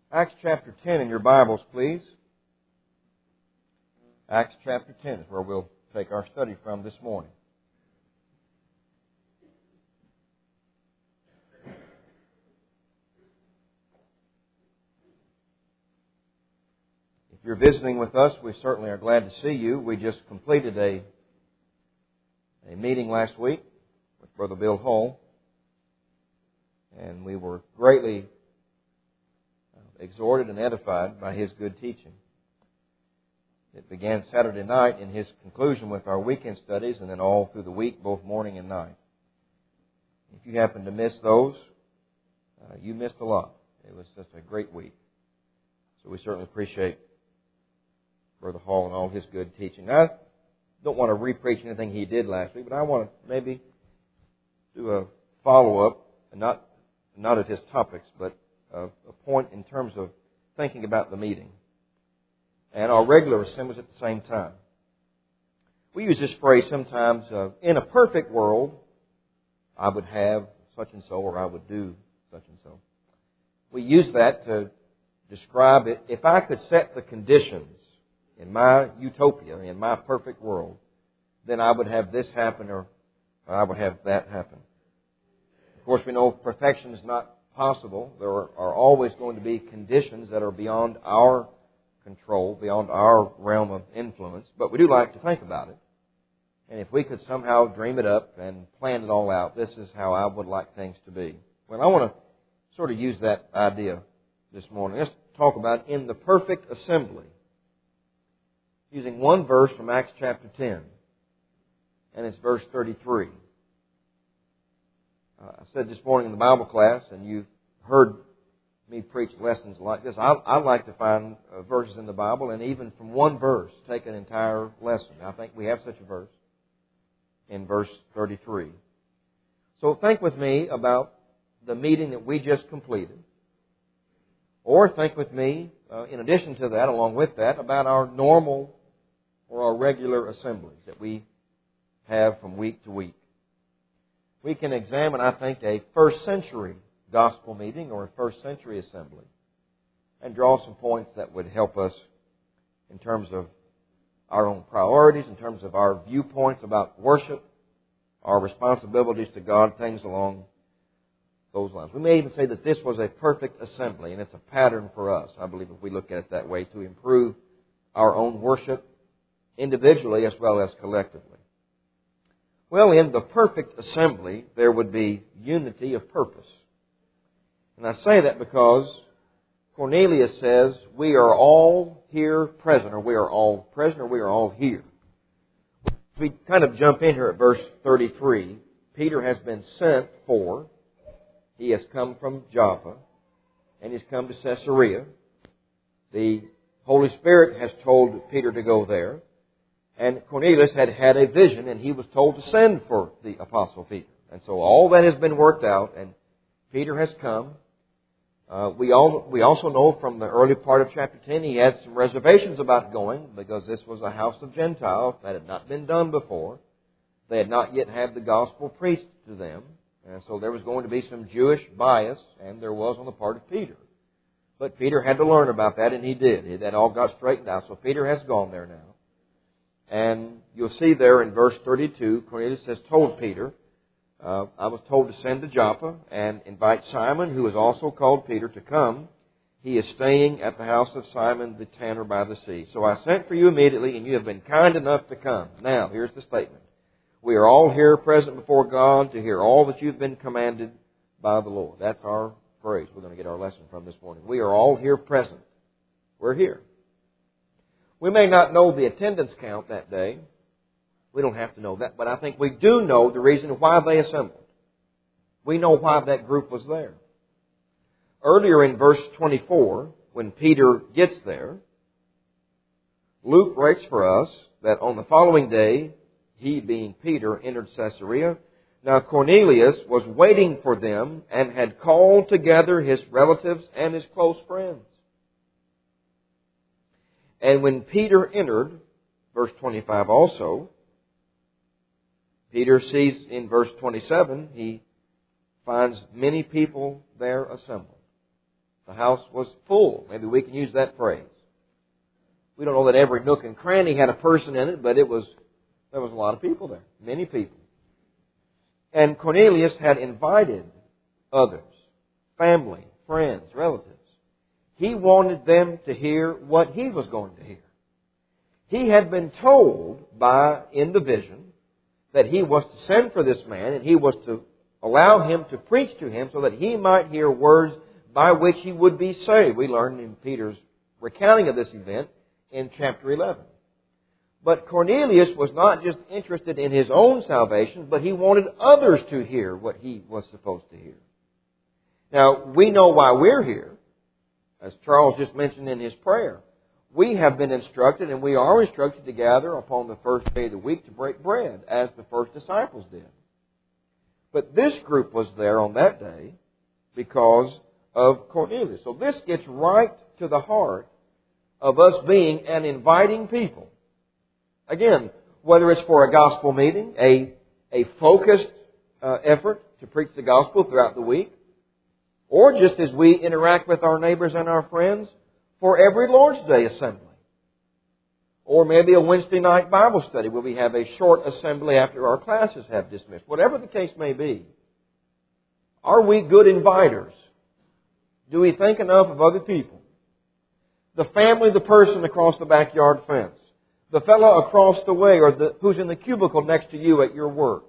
Acts chapter 10 in your Bibles, please. Acts chapter 10 is where we'll take our study from this morning. If you're visiting with us, we certainly are glad to see you. We just completed a meeting last week with Brother Bill Hull, and we were greatly exhorted and edified by his good teaching. It began Saturday night in his conclusion with our weekend studies, and then all through the week, both morning and night. If you happen to miss those, you missed a lot. It was just a great week. So we certainly appreciate Brother Hall and all his good teaching. I don't want to re-preach anything he did last week, but I want to maybe do a follow-up, not of his topics, but a point in terms of thinking about the meeting and our regular assemblies at the same time. We use this phrase sometimes, in a perfect world, I would have such and so, or I would do such and so. We use that to describe it. If I could set the conditions in my utopia, in my perfect world, then I would have this happen or I would have that happen. Of course, we know perfection is not possible. There are always going to be conditions that are beyond our control, beyond our realm of influence, but we do like to think about it. And if we could somehow dream it up and plan it all out, this is how I would like things to be. Well, I want to sort of use that idea this morning. Let's talk about in the perfect assembly, using one verse from Acts chapter 10, and it's verse 33. I said this morning in the Bible class, and you've heard me preach lessons like this, I like to find verses in the Bible, and even from one verse, take an entire lesson. I think we have such a verse in verse 33. So think with me about the meeting that we just completed. Or think with me, in addition to that, along with that, about our normal or our regular assemblies that we have from week to week. We can examine, I think, a first century gospel meeting or a first century assembly and draw some points that would help us in terms of our own priorities, in terms of our viewpoints about worship, our responsibilities to God, things along those lines. We may even say that this was a perfect assembly, and it's a pattern for us, I believe, if we look at it that way, to improve our own worship individually as well as collectively. Well, in the perfect assembly, there would be unity of purpose. And I say that because Cornelius says, we are all here present, or we are all present, or we are all here. We kind of jump in here at verse 33. Peter has been sent for. He has come from Joppa, and he's come to Caesarea. The Holy Spirit has told Peter to go there. And Cornelius had had a vision, and he was told to send for the Apostle Peter. And so all that has been worked out, and Peter has come. We also know from the early part of chapter 10, he had some reservations about going, because this was a house of Gentiles. That had not been done before. They had not yet had the gospel preached to them. And so there was going to be some Jewish bias, and there was on the part of Peter. But Peter had to learn about that, and he did. That all got straightened out. So Peter has gone there now. And you'll see there in verse 32, Cornelius has told Peter, I was told to send to Joppa and invite Simon, who is also called Peter, to come. He is staying at the house of Simon the tanner by the sea. So I sent for you immediately, and you have been kind enough to come. Now, here's the statement. We are all here present before God to hear all that you've been commanded by the Lord. That's our phrase we're going to get our lesson from this morning. We are all here present. We're here. We may not know the attendance count that day. We don't have to know that. But I think we do know the reason why they assembled. We know why that group was there. Earlier in verse 24, when Peter gets there, Luke writes for us that on the following day, he being Peter entered Caesarea. Now Cornelius was waiting for them and had called together his relatives and his close friends. And when Peter entered, verse 25 also, Peter sees in verse 27, he finds many people there assembled. The house was full. Maybe we can use that phrase. We don't know that every nook and cranny had a person in it, but there was a lot of people there. Many people. And Cornelius had invited others, family, friends, relatives. He wanted them to hear what he was going to hear. He had been told in the vision that he was to send for this man and he was to allow him to preach to him so that he might hear words by which he would be saved. We learned in Peter's recounting of this event in chapter 11. But Cornelius was not just interested in his own salvation, but he wanted others to hear what he was supposed to hear. Now, we know why we're here, as Charles just mentioned in his prayer. We have been instructed, and we are instructed to gather upon the first day of the week to break bread, as the first disciples did. But this group was there on that day because of Cornelius. So this gets right to the heart of us being an inviting people. Again, whether it's for a gospel meeting, a focused effort to preach the gospel throughout the week, or just as we interact with our neighbors and our friends for every Lord's Day assembly. Or maybe a Wednesday night Bible study where we have a short assembly after our classes have dismissed. Whatever the case may be, are we good inviters? Do we think enough of other people? The family, the person across the backyard fence. The fellow across the way or who's in the cubicle next to you at your work.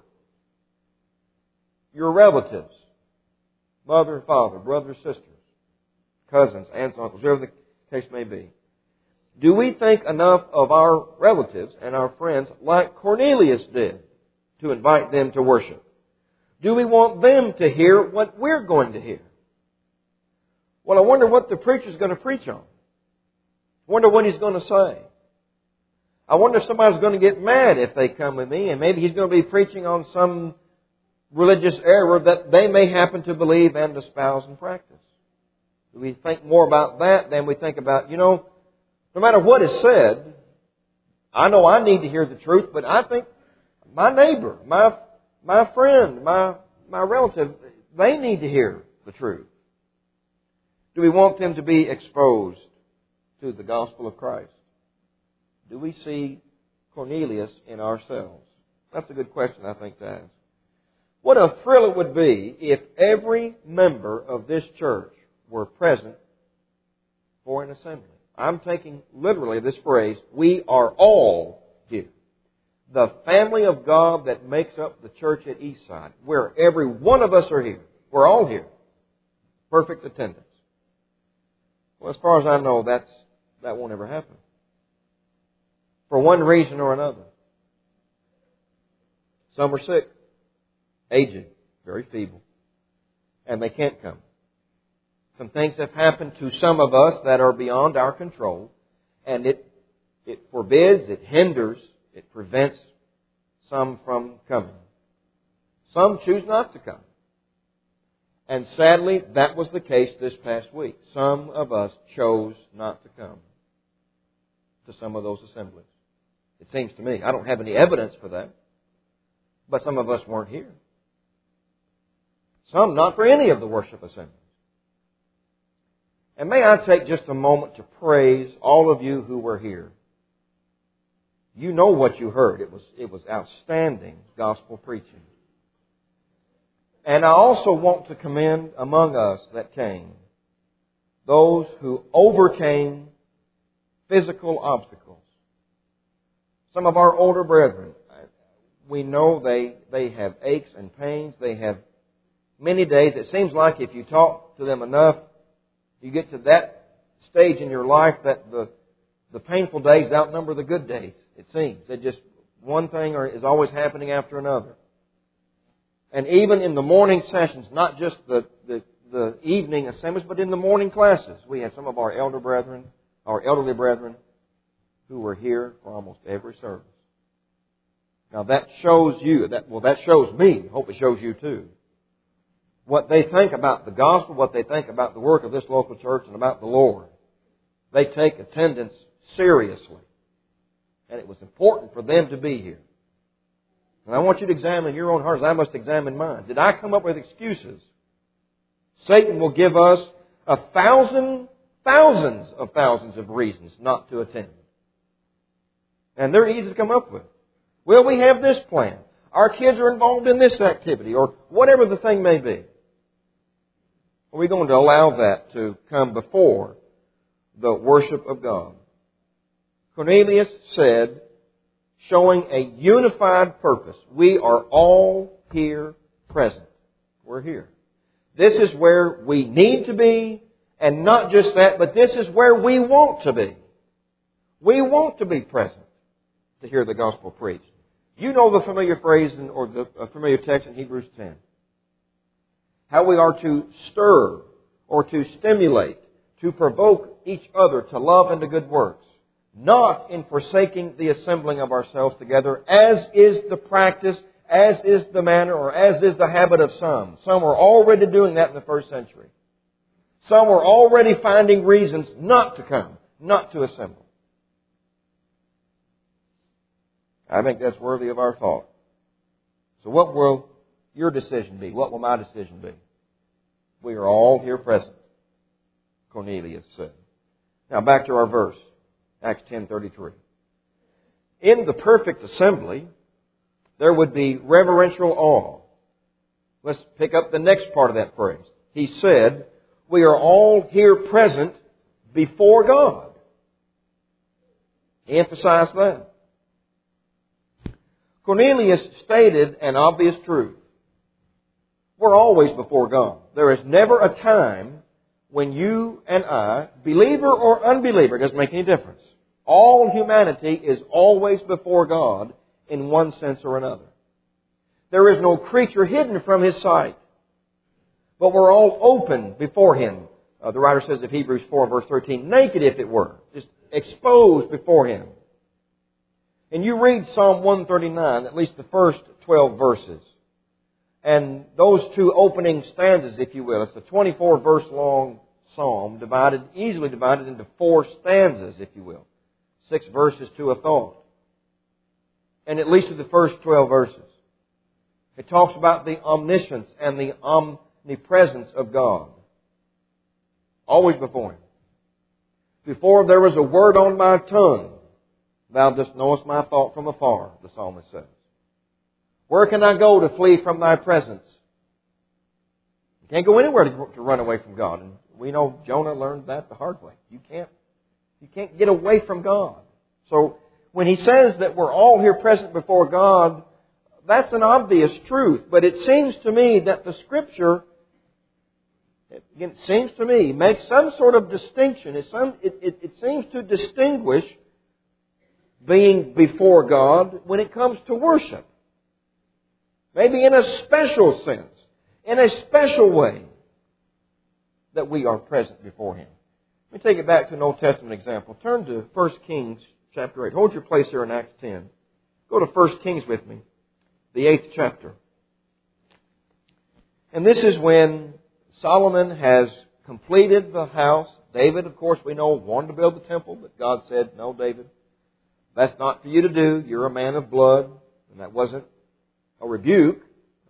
Your relatives. Mother and father, brothers, sisters, cousins, aunts, uncles, whatever the case may be. Do we think enough of our relatives and our friends like Cornelius did to invite them to worship? Do we want them to hear what we're going to hear? Well, I wonder what the preacher's going to preach on. I wonder what he's going to say. I wonder if somebody's going to get mad if they come with me, and maybe he's going to be preaching on some religious error that they may happen to believe and espouse and practice. Do we think more about that than we think about, no matter what is said, I know I need to hear the truth, but I think my neighbor, my friend, my relative, they need to hear the truth. Do we want them to be exposed to the gospel of Christ? Do we see Cornelius in ourselves? That's a good question, I think, to ask. What a thrill it would be if every member of this church were present for an assembly. I'm taking literally this phrase, we are all here. The family of God that makes up the church at Eastside, where every one of us are here. We're all here. Perfect attendance. Well, as far as I know, that won't ever happen. For one reason or another. Some are sick, aged, very feeble, and they can't come. Some things have happened to some of us that are beyond our control, and it forbids, it hinders, it prevents some from coming. Some choose not to come. And sadly, that was the case this past week. Some of us chose not to come to some of those assemblies. It seems to me. I don't have any evidence for that. But some of us weren't here. Some not for any of the worship assemblies. And may I take just a moment to praise all of you who were here. You know what you heard. It was outstanding gospel preaching. And I also want to commend among us that came those who overcame physical obstacles. Some of our older brethren, we know they have aches and pains. They have many days. It seems like if you talk to them enough, you get to that stage in your life that the painful days outnumber the good days, it seems. They just, one thing is always happening after another. And even in the morning sessions, not just the evening assemblies, but in the morning classes, we have some of our elderly brethren, who were here for almost every service. Now that shows you, that shows me, hope it shows you too, what they think about the gospel, what they think about the work of this local church and about the Lord. They take attendance seriously. And it was important for them to be here. And I want you to examine your own hearts. I must examine mine. Did I come up with excuses? Satan will give us thousands of thousands of reasons not to attend. And they're easy to come up with. Well, we have this plan. Our kids are involved in this activity, or whatever the thing may be. Are we going to allow that to come before the worship of God? Cornelius said, showing a unified purpose, we are all here present. We're here. This is where we need to be, and not just that, but this is where we want to be. We want to be present to hear the gospel preached. You know the familiar phrase or the familiar text in Hebrews 10. How we are to stir or to stimulate, to provoke each other to love and to good works, not in forsaking the assembling of ourselves together, as is the practice, as is the manner, or as is the habit of some. Some were already doing that in the first century. Some were already finding reasons not to come, not to assemble. I think that's worthy of our thought. So what will your decision be? What will my decision be? We are all here present, Cornelius said. Now back to our verse, Acts 10:33. In the perfect assembly, there would be reverential awe. Let's pick up the next part of that phrase. He said, we are all here present before God. He emphasized that. Cornelius stated an obvious truth. We're always before God. There is never a time when you and I, believer or unbeliever, doesn't make any difference. All humanity is always before God in one sense or another. There is no creature hidden from His sight. But we're all open before Him. The writer says of Hebrews 4 verse 13, naked if it were, just exposed before Him. And you read Psalm 139, at least the first 12 verses. And those two opening stanzas, if you will, it's a 24 verse long psalm, easily divided into 4 stanzas, if you will. 6 verses to a thought. And at least of the first 12 verses. It talks about the omniscience and the omnipresence of God. Always before Him. Before there was a word on my tongue, Thou dost knowest my thought from afar, the psalmist says. Where can I go to flee from Thy presence? You can't go anywhere to run away from God. And we know Jonah learned that the hard way. You can't get away from God. So when he says that we're all here present before God, that's an obvious truth. But it seems to me that the Scripture, makes some sort of distinction. It seems to distinguish being before God when it comes to worship. Maybe in a special sense, in a special way, that we are present before Him. Let me take it back to an Old Testament example. Turn to 1 Kings chapter 8. Hold your place here in Acts 10. Go to 1 Kings with me, the 8th chapter. And this is when Solomon has completed the house. David, of course, we know, wanted to build the temple, but God said, no, David, that's not for you to do. You're a man of blood. And that wasn't a rebuke.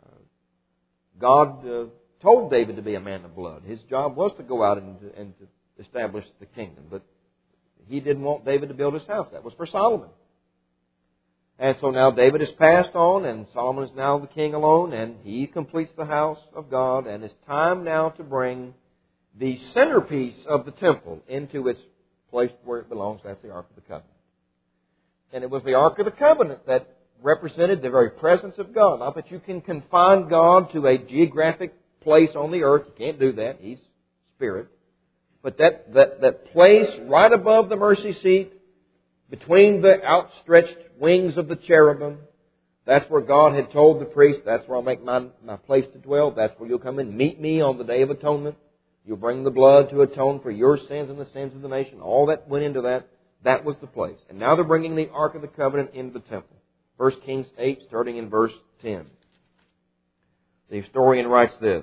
God told David to be a man of blood. His job was to go out and to establish the kingdom. But He didn't want David to build his house. That was for Solomon. And so now David has passed on, and Solomon is now the king alone, and he completes the house of God, and it's time now to bring the centerpiece of the temple into its place where it belongs. That's the Ark of the Covenant. And it was the Ark of the Covenant that represented the very presence of God. Not that you can confine God to a geographic place on the earth. You can't do that. He's Spirit. But that place right above the mercy seat, between the outstretched wings of the cherubim, that's where God had told the priest, that's where I'll make my place to dwell. That's where you'll come and meet me on the Day of Atonement. You'll bring the blood to atone for your sins and the sins of the nation. All that went into that. That was the place. And now they're bringing the Ark of the Covenant into the temple. 1 Kings 8, starting in verse 10. The historian writes this.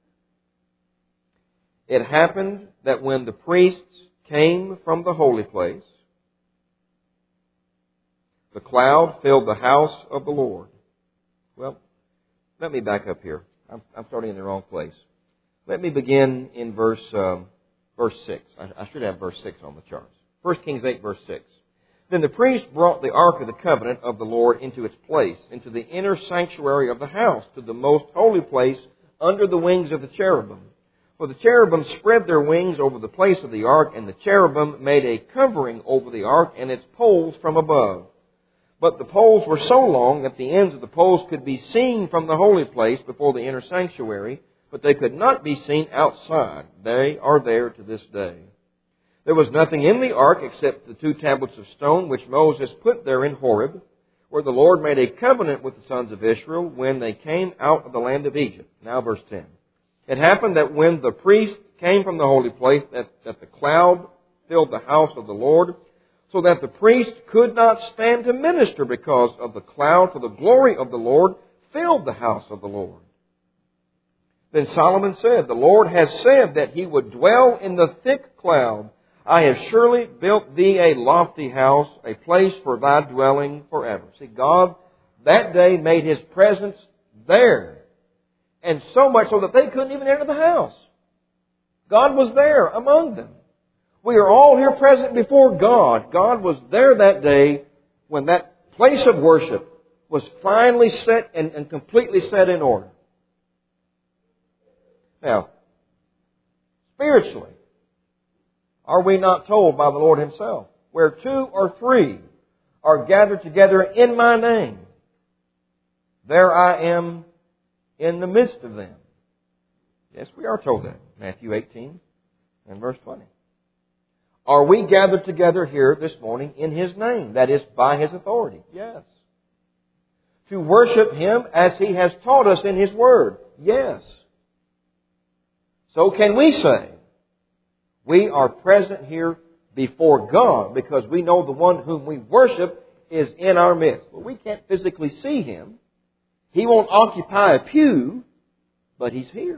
It happened that when the priests came from the holy place, the cloud filled the house of the Lord. Well, let me back up here. I'm starting in the wrong place. Let me begin in verse verse 6. I should have verse 6 on the charts. 1 Kings 8, verse 6. Then the priest brought the ark of the covenant of the Lord into its place, into the inner sanctuary of the house, to the most holy place under the wings of the cherubim. For the cherubim spread their wings over the place of the ark, and the cherubim made a covering over the ark and its poles from above. But the poles were so long that the ends of the poles could be seen from the holy place before the inner sanctuary, but they could not be seen outside. They are there to this day. There was nothing in the ark except the 2 tablets of stone which Moses put there in Horeb, where the Lord made a covenant with the sons of Israel when they came out of the land of Egypt. Now verse 10. It happened that when the priest came from the holy place, that the cloud filled the house of the Lord, so that the priest could not stand to minister because of the cloud, for the glory of the Lord filled the house of the Lord. Then Solomon said, the Lord has said that He would dwell in the thick cloud. I have surely built thee a lofty house, a place for thy dwelling forever. See, God that day made His presence there. And so much so that they couldn't even enter the house. God was there among them. We are all here present before God. God was there that day when that place of worship was finally set and completely set in order. Now, spiritually, are we not told by the Lord Himself, where 2 or 3 are gathered together in my name, there I am in the midst of them? Yes, we are told that. Matthew 18 and verse 20. Are we gathered together here this morning in His name? That is, by His authority? Yes. To worship Him as He has taught us in His Word? Yes. So can we say, we are present here before God because we know the one whom we worship is in our midst? Well, we can't physically see Him. He won't occupy a pew, but He's here.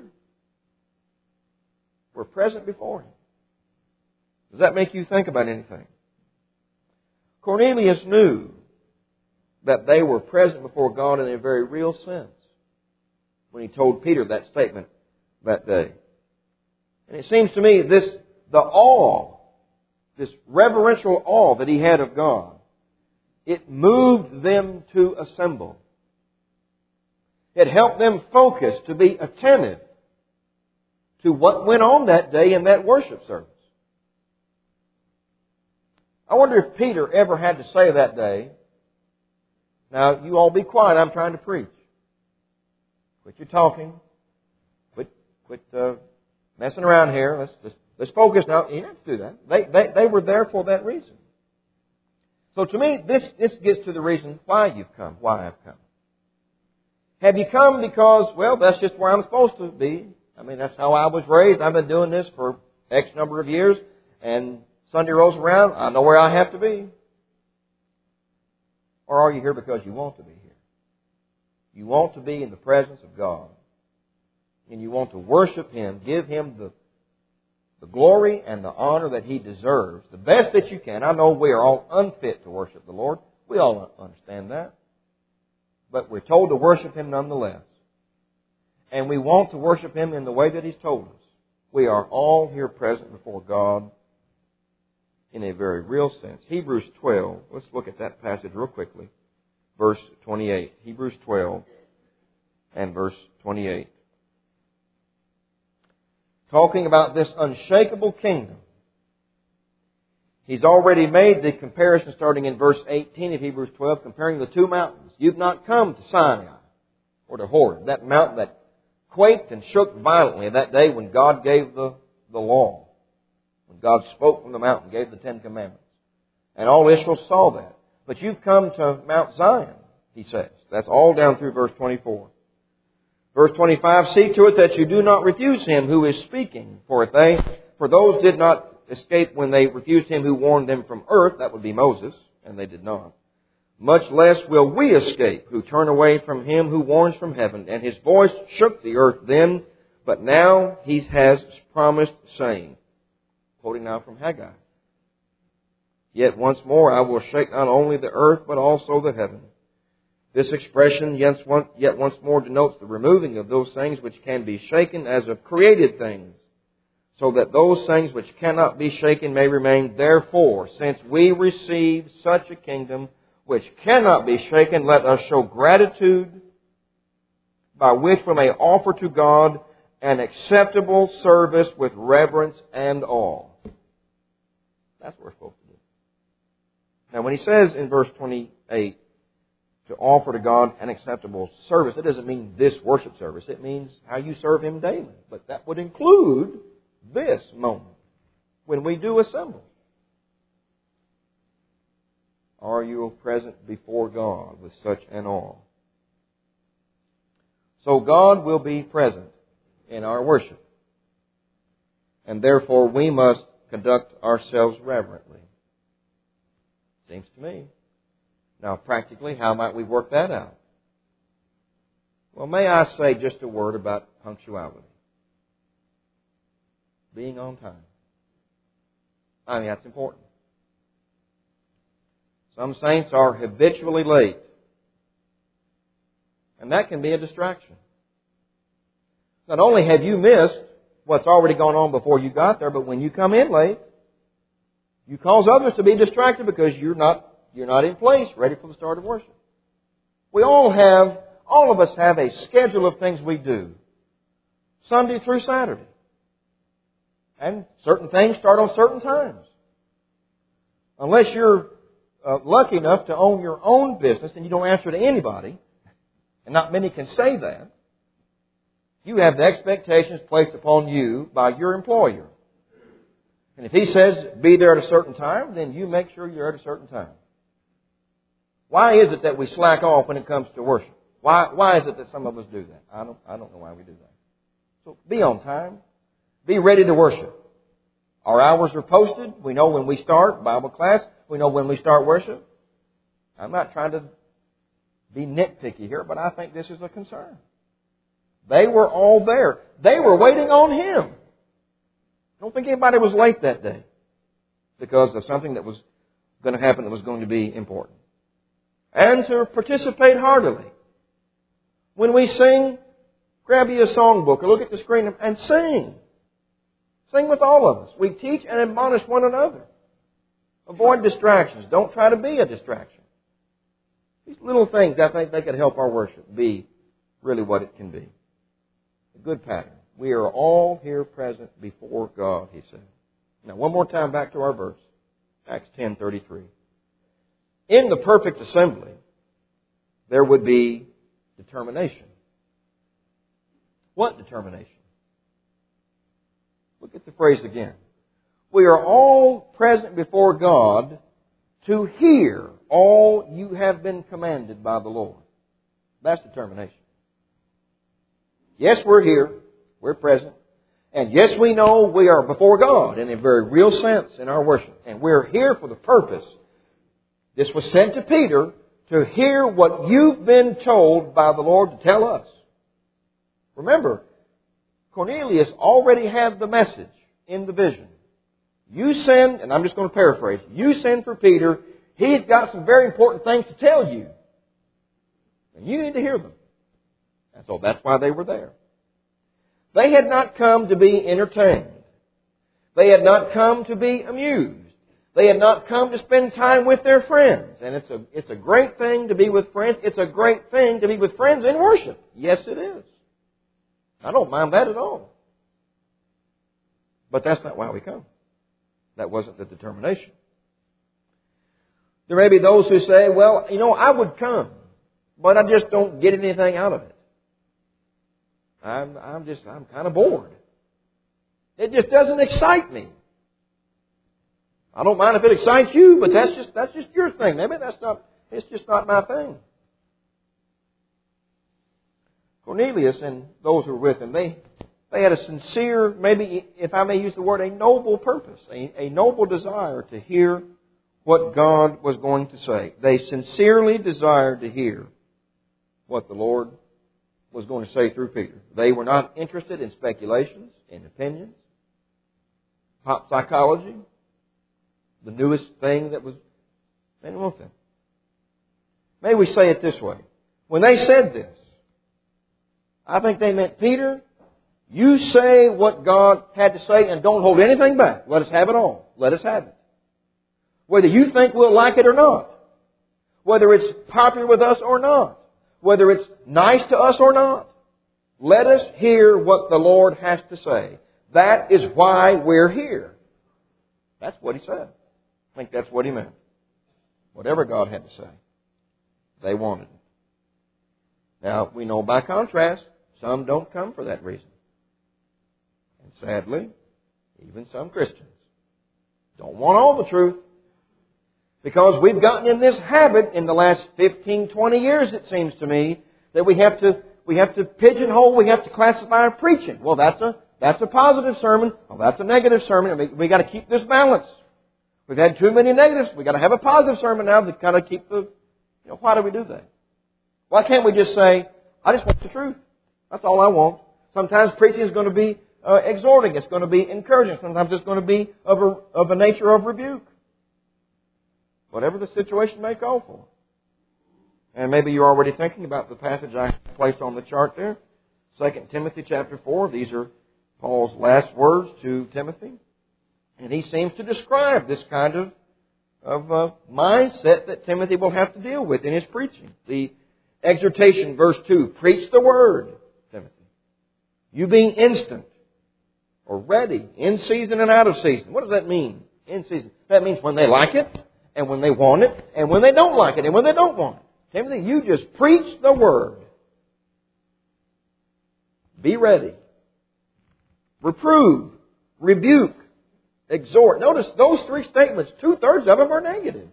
We're present before Him. Does that make you think about anything? Cornelius knew that they were present before God in a very real sense when he told Peter that statement that day. And it seems to me the awe, this reverential awe that he had of God, it moved them to assemble. It helped them focus, to be attentive to what went on that day in that worship service. I wonder if Peter ever had to say that day, now you all be quiet, I'm trying to preach. Quit your talking. Quit messing around here. Let's focus now. You have to do that. They were there for that reason. So to me, this gets to the reason why you've come, why I've come. Have you come because, well, that's just where I'm supposed to be? I mean, that's how I was raised. I've been doing this for X number of years, and Sunday rolls around, I know where I have to be. Or are you here because you want to be here? You want to be in the presence of God. And you want to worship Him, give Him the glory and the honor that He deserves, the best that you can. I know we are all unfit to worship the Lord. We all understand that. But we're told to worship Him nonetheless. And we want to worship Him in the way that He's told us. We are all here present before God in a very real sense. Hebrews 12. Let's look at that passage real quickly. Verse 28. Hebrews 12 and verse 28. Talking about this unshakable kingdom. He's already made the comparison starting in verse 18 of Hebrews 12, comparing the 2 mountains. You've not come to Sinai or to Horeb, that mountain that quaked and shook violently that day when God gave the law. When God spoke from the mountain, gave the 10 Commandments. And all Israel saw that. But you've come to Mount Zion, he says. That's all down through verse 24. Verse 25, see to it that you do not refuse Him who is speaking. For those did not escape when they refused Him who warned them from earth, that would be Moses, and they did not. Much less will we escape who turn away from Him who warns from heaven. And His voice shook the earth then, but now He has promised, saying, quoting now from Haggai, yet once more I will shake not only the earth, but also the heaven. This expression yet once more denotes the removing of those things which can be shaken as of created things, so that those things which cannot be shaken may remain. Therefore, since we receive such a kingdom which cannot be shaken, let us show gratitude by which we may offer to God an acceptable service with reverence and awe. That's what we're supposed to do. Now, when he says in verse 28, to offer to God an acceptable service, it doesn't mean this worship service. It means how you serve Him daily. But that would include this moment when we do assemble. Are you present before God with such an awe? So God will be present in our worship. And therefore we must conduct ourselves reverently. Seems to me. Now practically, how might we work that out? Well, may I say just a word about punctuality. Being on time. I mean, that's important. Some saints are habitually late. And that can be a distraction. Not only have you missed what's already gone on before you got there, but when you come in late, you cause others to be distracted because you're not in place, ready for the start of worship. All of us have a schedule of things we do, Sunday through Saturday. And certain things start on certain times. Unless you're lucky enough to own your own business and you don't answer to anybody, and not many can say that, you have the expectations placed upon you by your employer. And if he says be there at a certain time, then you make sure you're at a certain time. Why is it that we slack off when it comes to worship? Why is it that some of us do that? I don't know why we do that. So be on time. Be ready to worship. Our hours are posted. We know when we start Bible class. We know when we start worship. I'm not trying to be nitpicky here, but I think this is a concern. They were all there. They were waiting on Him. I don't think anybody was late that day because of something that was going to happen that was going to be important. And to participate heartily. When we sing, grab you a songbook or look at the screen and sing. Sing with all of us. We teach and admonish one another. Avoid distractions. Don't try to be a distraction. These little things, I think they could help our worship be really what it can be. A good pattern. We are all here present before God, he said. Now, one more time back to our verse. Acts 10:33. In the perfect assembly, there would be determination. What determination? Look at the phrase again. We are all present before God to hear all you have been commanded by the Lord. That's determination. Yes, we're here. We're present. And yes, we know we are before God in a very real sense in our worship. And we're here for the purpose. This was sent to Peter to hear what you've been told by the Lord to tell us. Remember, Cornelius already had the message in the vision. You send, and I'm just going to paraphrase, you send for Peter. He's got some very important things to tell you. And you need to hear them. And so that's why they were there. They had not come to be entertained. They had not come to be amused. They had not come to spend time with their friends. And it's a great thing to be with friends. It's a great thing to be with friends in worship. Yes, it is. I don't mind that at all. But that's not why we come. That wasn't the determination. There may be those who say, well, I would come, but I just don't get anything out of it. I'm kind of bored. It just doesn't excite me. I don't mind if it excites you, but that's just your thing. Maybe it's just not my thing. Cornelius and those who were with him, they had a sincere, maybe if I may use the word, a noble purpose, a noble desire to hear what God was going to say. They sincerely desired to hear what the Lord was going to say through Peter. They were not interested in speculations, in opinions, pop psychology, the newest thing that was. They didn't want them. May we say it this way. When they said this, I think they meant, Peter, You say what God had to say and don't hold anything back. Let us have it all. Let us have it. Whether you think we'll like it or not. Whether it's popular with us or not. Whether it's nice to us or not. Let us hear what the Lord has to say. That is why we're here. That's what He said. I think that's what He meant. Whatever God had to say, they wanted it. Now, we know by contrast, some don't come for that reason. And sadly, even some Christians don't want all the truth. Because we've gotten in this habit in the last 15, 20 years, it seems to me, that we have to pigeonhole, we have to classify our preaching. Well, that's a positive sermon. Well, that's a negative sermon. We've got to keep this balance. We've had too many negatives. We've got to have a positive sermon now to kind of keep the... why do we do that? Why can't we just say, I just want the truth. That's all I want. Sometimes preaching is going to be exhorting. It's going to be encouraging. Sometimes it's going to be of a nature of rebuke. Whatever the situation may call for. And maybe you're already thinking about the passage I placed on the chart there. 2 Timothy chapter 4. These are Paul's last words to Timothy. And he seems to describe this kind of mindset that Timothy will have to deal with in his preaching. The exhortation, verse 2, preach the word, Timothy. You being instant or ready, in season and out of season. What does that mean? In season. That means when they like it, and when they want it, and when they don't like it, and when they don't want it. Timothy, you just preach the word. Be ready. Reprove. Rebuke. Exhort. Notice those three statements, 2/3 of them are negative.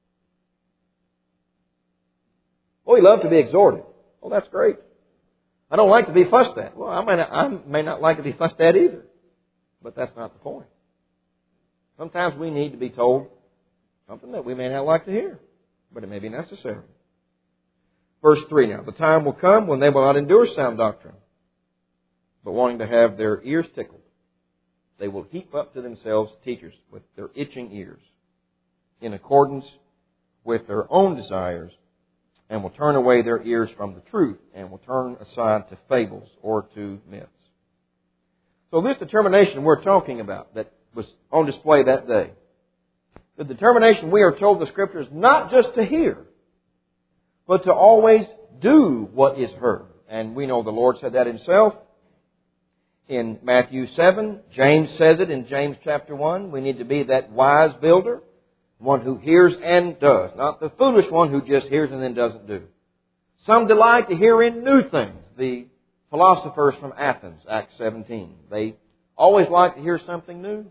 Oh, you love to be exhorted. Well, that's great. I don't like to be fussed at. Well, I may not like to be fussed at either. But that's not the point. Sometimes we need to be told something that we may not like to hear, but it may be necessary. Verse 3 now. The time will come when they will not endure sound doctrine, but wanting to have their ears tickled, they will heap up to themselves teachers with their itching ears, in accordance with their own desires, and will turn away their ears from the truth, and will turn aside to fables or to myths. So this determination we're talking about that was on display that day, the determination we are told in the Scriptures not just to hear, but to always do what is heard. And we know the Lord said that Himself in Matthew 7. James says it in James chapter 1. We need to be that wise builder, one who hears and does, not the foolish one who just hears and then doesn't do. Some delight to hear in new things. The philosophers from Athens, Acts 17. They always like to hear something new.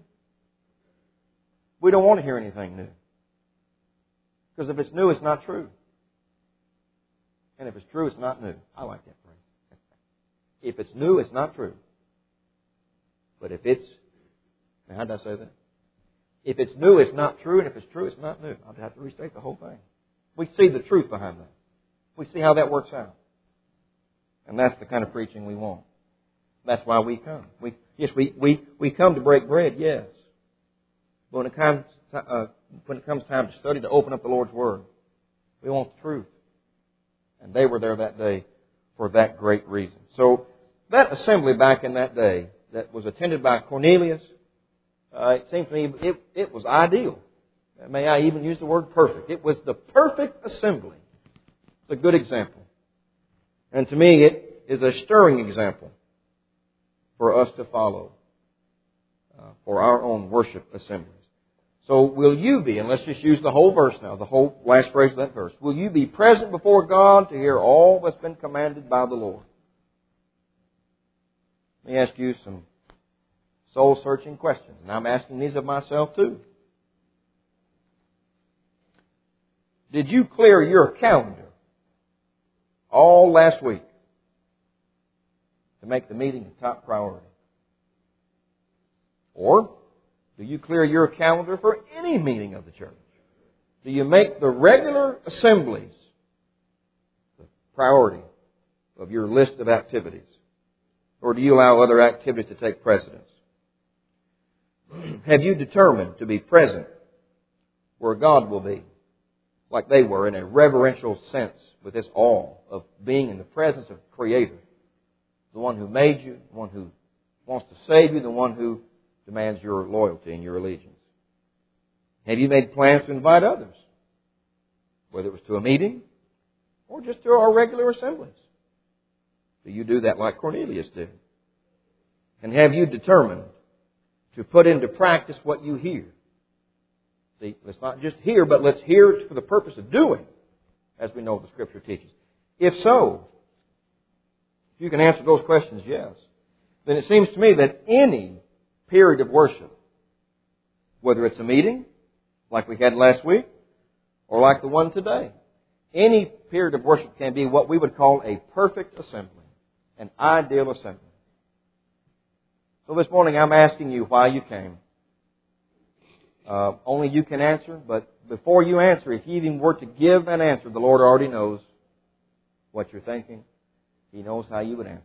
We don't want to hear anything new. Because if it's new, it's not true. And if it's true, it's not new. I like that phrase. If it's new, it's not true. But if it's... Now, how did I say that? If it's new, it's not true. And if it's true, it's not new. I'll have to restate the whole thing. We see the truth behind that. We see how that works out. And that's the kind of preaching we want. That's why we come. We come to break bread, yes. But when it comes time to study, to open up the Lord's Word, we want the truth. And they were there that day for that great reason. So that assembly back in that day that was attended by Cornelius, it seems to me it was ideal. May I even use the word perfect. It was the perfect assembly. It's a good example. And to me, it is a stirring example for us to follow for our own worship assemblies. So will you be, and let's just use the whole verse now, the whole last phrase of that verse. Will you be present before God to hear all that's been commanded by the Lord? Let me ask you some soul-searching questions. And I'm asking these of myself too. Did you clear your calendar all last week to make the meeting a top priority? Or do you clear your calendar for any meeting of the church? Do you make the regular assemblies the priority of your list of activities? Or do you allow other activities to take precedence? Have you determined to be present where God will be, like they were, in a reverential sense, with this awe of being in the presence of the Creator, the one who made you, the one who wants to save you, the one who demands your loyalty and your allegiance? Have you made plans to invite others? Whether it was to a meeting or just to our regular assemblies. Do you do that like Cornelius did? And have you determined to put into practice what you hear? See, let's not just hear, but let's hear it for the purpose of doing, as we know the Scripture teaches. If so, if you can answer those questions, yes, then it seems to me that any period of worship, whether it's a meeting, like we had last week, or like the one today, any period of worship can be what we would call a perfect assembly, an ideal assembly. So this morning I'm asking you why you came. Only you can answer, but before you answer, if you even were to give an answer, the Lord already knows what you're thinking. He knows how you would answer.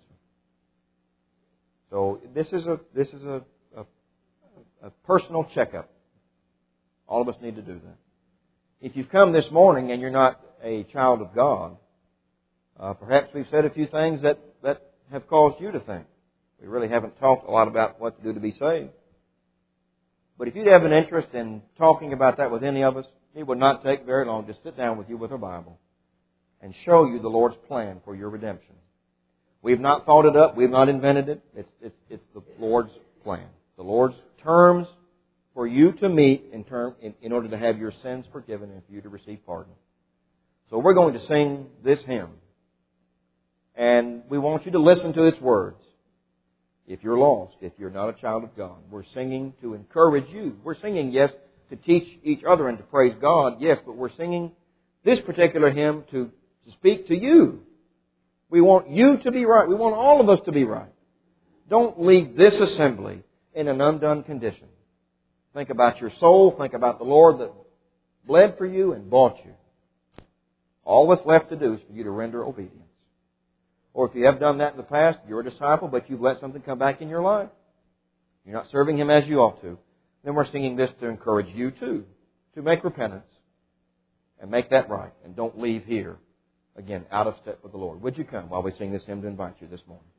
So this is a personal checkup. All of us need to do that. If you've come this morning and you're not a child of God, perhaps we've said a few things that have caused you to think. We really haven't talked a lot about what to do to be saved. But if you'd have an interest in talking about that with any of us, it would not take very long. Just sit down with you with our Bible and show you the Lord's plan for your redemption. We've not thought it up. We've not invented it. It's the Lord's plan. The Lord's terms for you to meet in order to have your sins forgiven and for you to receive pardon. So we're going to sing this hymn. And we want you to listen to its words. If you're lost, if you're not a child of God, we're singing to encourage you. We're singing, yes, to teach each other and to praise God, yes, but we're singing this particular hymn to speak to you. We want you to be right. We want all of us to be right. Don't leave this assembly in an undone condition. Think about your soul. Think about the Lord that bled for you and bought you. All that's left to do is for you to render obedience. Or if you have done that in the past, you're a disciple, but you've let something come back in your life. You're not serving Him as you ought to. Then we're singing this to encourage you too, to make repentance and make that right. And don't leave here, again, out of step with the Lord. Would you come while we sing this hymn to invite you this morning?